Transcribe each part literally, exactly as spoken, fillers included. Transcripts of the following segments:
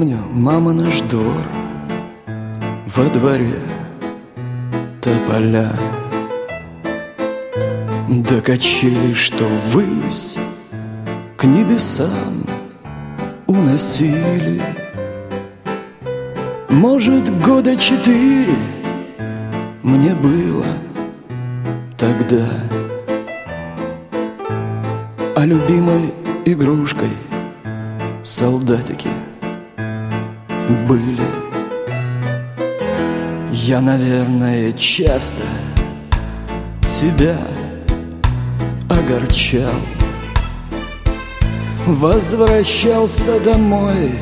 Помню, мама, наш двор, во дворе тополя, до качели, что ввысь к небесам уносили. Может, года четыре мне было тогда, а любимой игрушкой солдатики были. Я, наверное, часто тебя огорчал, возвращался домой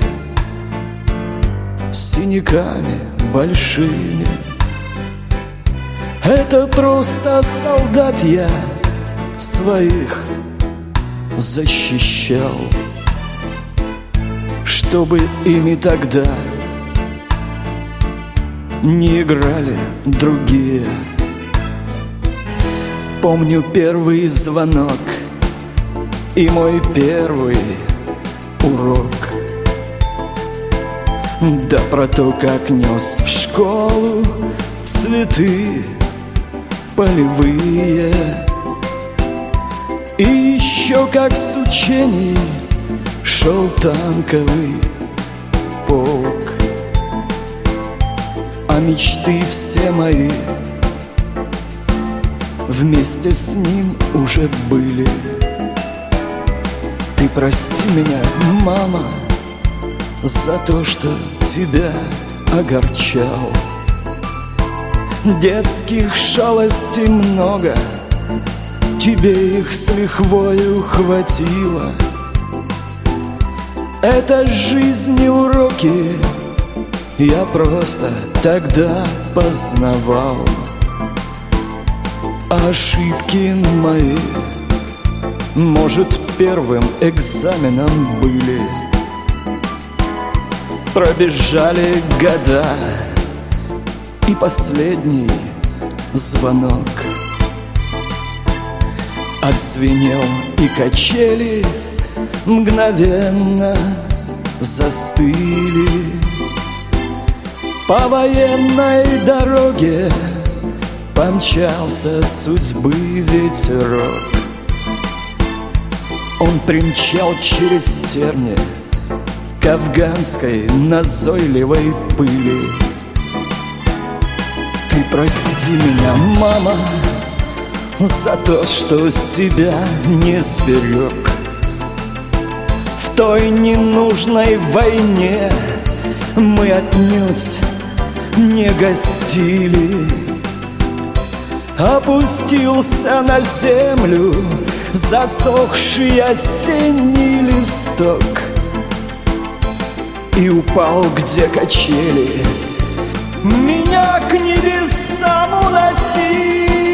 с синяками большими. Это просто солдат я своих защищал, чтобы ими тогда не играли другие. Помню первый звонок и мой первый урок, да про то, как нес в школу цветы полевые, и еще как с учений шел танковый полк. А мечты все мои вместе с ним уже были. Ты прости меня, мама, за то, что тебя огорчал. Детских шалостей много, тебе их с лихвою хватило. Это жизни уроки я просто тогда познавал. Ошибки мои, может, первым экзаменом были. Пробежали года, и последний звонок отзвенел, и качели мгновенно застыли. По военной дороге помчался судьбы ветерок. Он примчал через терни к афганской назойливой пыли. Ты прости меня, мама, за то, что себя не сберег. В той ненужной войне мы отнюдь не гостили. Опустился на землю засохший осенний листок и упал, где качели меня к небесам уносили.